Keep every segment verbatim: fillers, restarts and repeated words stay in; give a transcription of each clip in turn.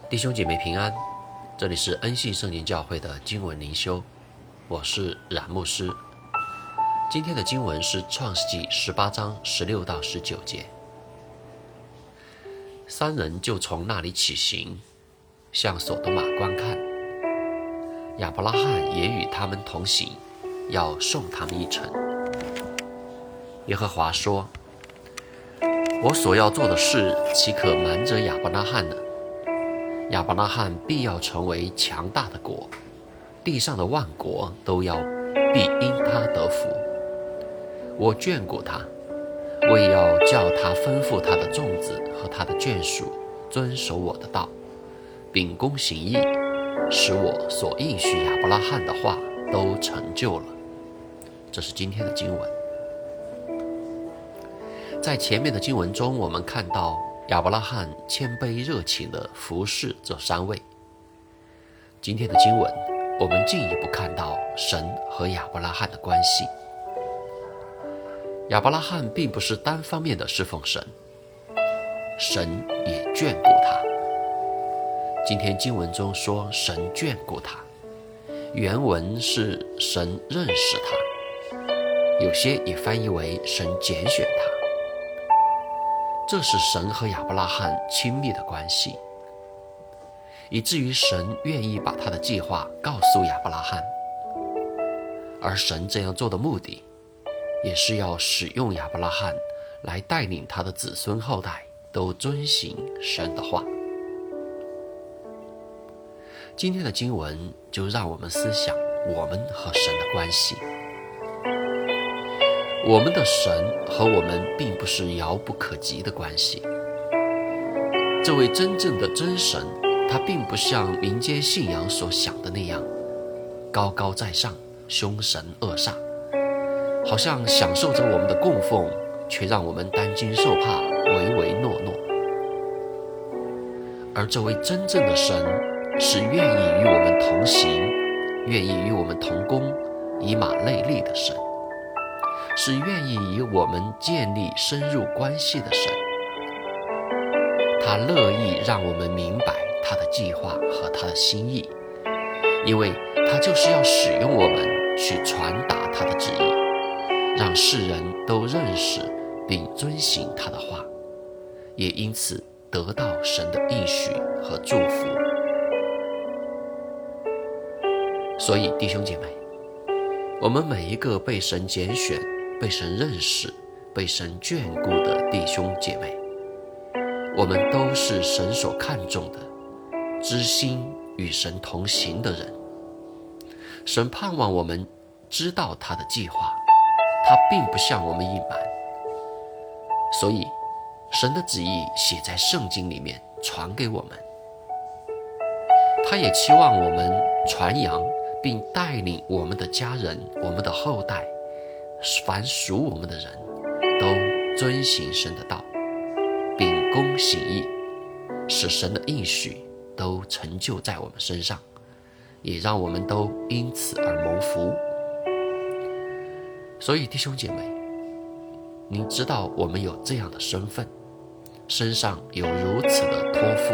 弟兄姐妹平安，这里是恩信圣灵教会的经文灵修，我是冉牧师。今天的经文是创世纪十八章十六到十九节。三人就从那里起行，向所多玛观看。亚伯拉罕也与他们同行，要送他们一程。耶和华说：我所要做的事，岂可瞒着亚伯拉罕呢？亚伯拉罕必要成为强大的国，地上的万国都要必因他得福。我眷顾他，为要叫他吩咐他的众子和他的眷属遵守我的道，秉公行义，使我所应许亚伯拉罕的话都成就了。这是今天的经文。在前面的经文中，我们看到亚伯拉罕谦卑热情地服侍这三位。今天的经文，我们进一步看到神和亚伯拉罕的关系。亚伯拉罕并不是单方面的侍奉神，神也眷顾他。今天经文中说神眷顾他，原文是神认识他，有些也翻译为神拣选他。这是神和亚伯拉罕亲密的关系，以至于神愿意把他的计划告诉亚伯拉罕。而神这样做的目的，也是要使用亚伯拉罕来带领他的子孙后代都遵行神的话。今天的经文就让我们思想我们和神的关系。我们的神和我们并不是遥不可及的关系。这位真正的真神，他并不像民间信仰所想的那样高高在上，凶神恶煞，好像享受着我们的供奉，却让我们担惊受怕，唯唯诺诺。而这位真正的神，是愿意与我们同行，愿意与我们同工，以马内利的神，是愿意与我们建立深入关系的神。他乐意让我们明白他的计划和他的心意，因为他就是要使用我们去传达他的旨意，让世人都认识并遵行他的话，也因此得到神的应许和祝福。所以弟兄姐妹，我们每一个被神拣选、被神认识、被神眷顾的弟兄姐妹，我们都是神所看重的，知心与神同行的人。神盼望我们知道他的计划，他并不向我们隐瞒。所以神的旨意写在圣经里面，传给我们。他也期望我们传扬并带领我们的家人、我们的后代，凡属我们的人都遵行神的道，秉公行义，使神的应许都成就在我们身上，也让我们都因此而蒙福。所以弟兄姐妹，您知道我们有这样的身份，身上有如此的托付，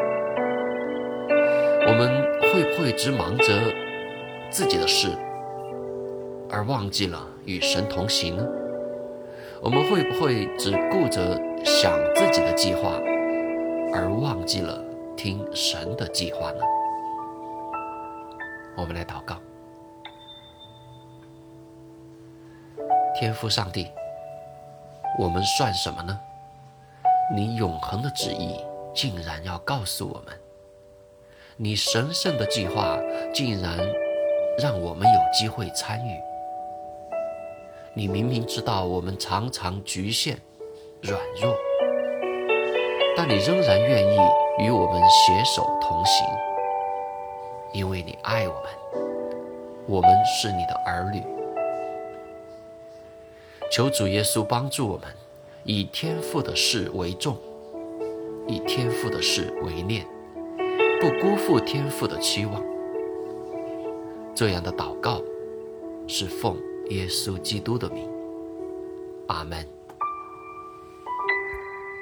我们会不会只忙着自己的事，而忘记了与神同行呢？我们会不会只顾着想自己的计划，而忘记了听神的计划呢？我们来祷告。天父上帝，我们算什么呢？你永恒的旨意竟然要告诉我们，你神圣的计划竟然让我们有机会参与。你明明知道我们常常局限、软弱，但你仍然愿意与我们携手同行，因为你爱我们，我们是你的儿女。求主耶稣帮助我们，以天父的事为重，以天父的事为念，不辜负天父的期望。这样的祷告是奉耶稣基督的名，阿们。